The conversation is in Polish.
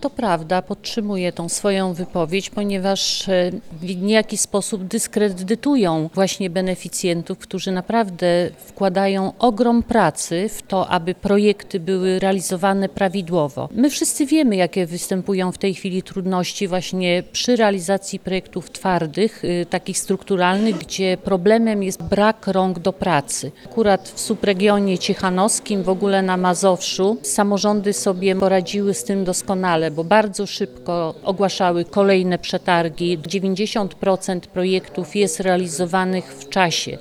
To prawda, podtrzymuję tą swoją wypowiedź, ponieważ w niejaki sposób dyskredytują właśnie beneficjentów, którzy naprawdę wkładają ogrom pracy w to, aby projekty były realizowane prawidłowo. My wszyscy wiemy, jakie występują w tej chwili trudności właśnie przy realizacji projektów twardych, takich strukturalnych, gdzie problemem jest brak rąk do pracy. Akurat w subregionie ciechanowskim, w ogóle na Mazowszu, samorządy sobie poradziły z tym doskonale, bo bardzo szybko ogłaszały kolejne przetargi. 90% projektów jest realizowanych w czasie.